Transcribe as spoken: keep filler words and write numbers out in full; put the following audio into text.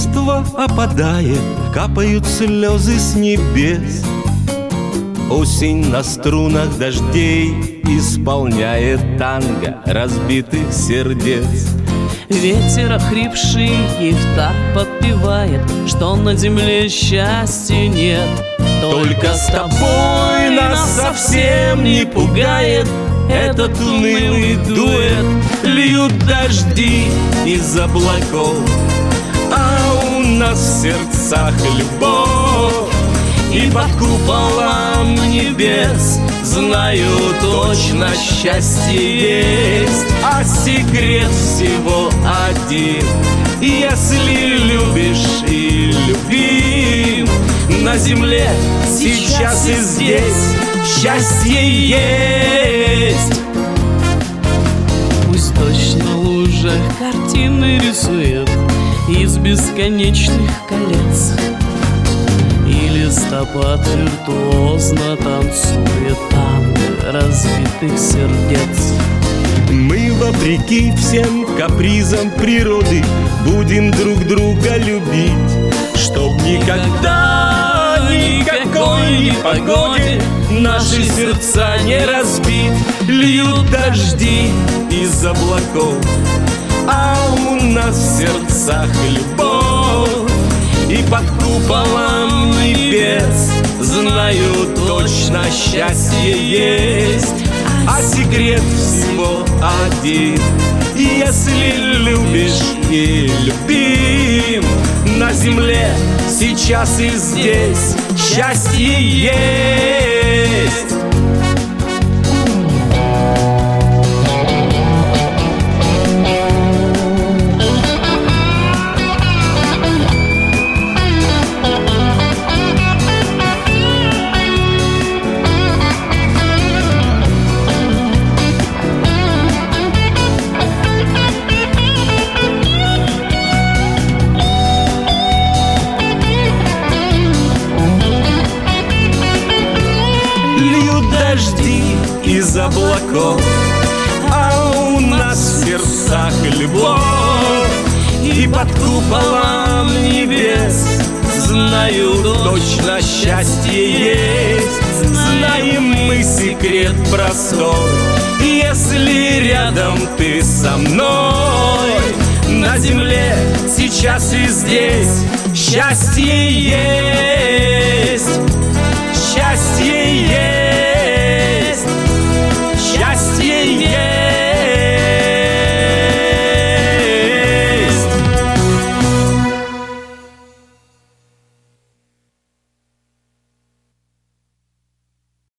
листва опадает, капают слезы с небес. Осень на струнах дождей исполняет танго разбитых сердец. Ветер охрипший их так подпевает, что на земле счастья нет. Только с тобой нас совсем не пугает этот унылый дуэт. Льют дожди из облаков, а у нас в сердцах любовь. И под куполом небес знаю точно, счастье есть, а секрет всего один. Если любишь и любим, на земле сейчас и здесь счастье есть. Пусть дождь на лужах картины рисует из бесконечных колец, и листопад виртуозно танцует танго разбитых сердец. Мы, вопреки всем капризам природы, будем друг друга любить, чтоб никогда никакой непогоде наши сердца не разбить. Льют дожди из облаков, а у нас в сердцах любовь. И под куполом небес знаю точно, счастье есть, а секрет всего один. Если любишь и любим, на земле сейчас и здесь счастье есть. Дожди из облаков, а у нас в сердцах любовь. И под куполом небес знаю точно, счастье есть. Знаем мы секрет простой, если рядом ты со мной. На земле сейчас и здесь счастье есть, счастье есть.